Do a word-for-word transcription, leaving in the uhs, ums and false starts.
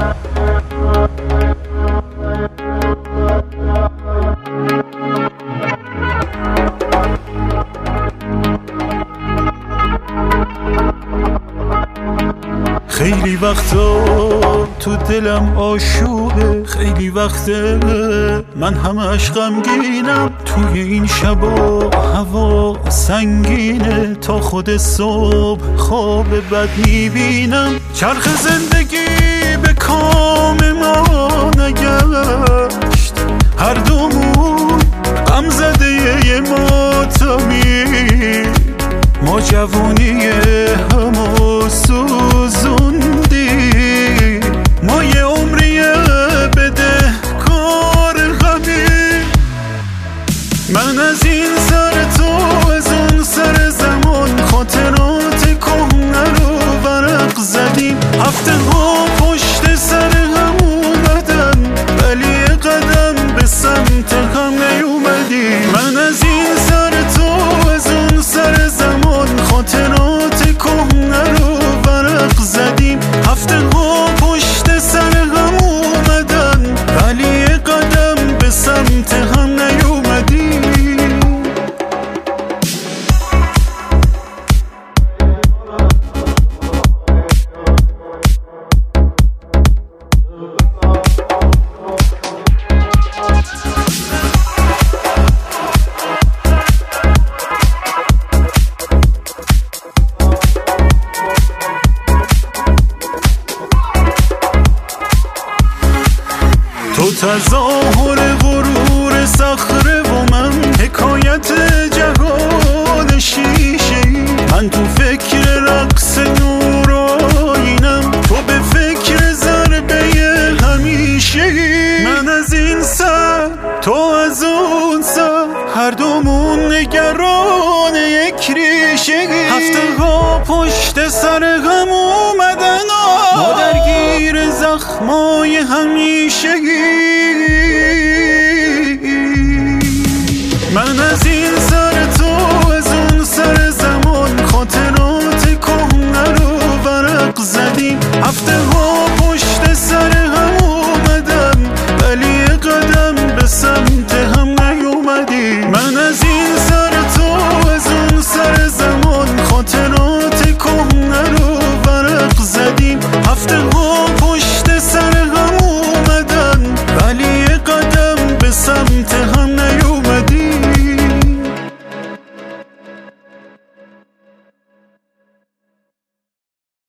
خیلی وقتا تو دلم آشوبه، خیلی وقته من همش غمگینم. توی این شبا هوا سنگینه، تا خود صبح خواب بد میبینم. چرخ زندگی به کام ما نگشت، هر دومون غم زده یه ماتمی. ما جوونی همو سوزوندی، ما یه عمریه بده کار غمی. من از این سر تو از اون سر زمان، خاطرات کهنه رو ورق زدیم. هفته ها پشت سر هم اومدن، ولی یه قدم به سمت هم نیومدی. من از این سر تو از اون سر زمان، خاطرات کهنه رو ورق زدیم. هفته ها پشت سر هم اومدن، ولی یه قدم به سمت هم نیومدی. تو تظاهر غرور صخره و من حکایت جهان شیشه‌ای. من تو فکر رقص نور آینم، تو به فکر ضربه همیشه‌ای. من از این سر تو از اون سر، هر دومون نگران یک ریشه‌ای. هفته ها پشت سر هم اومدن، ما درگیر زخمای همیشگی.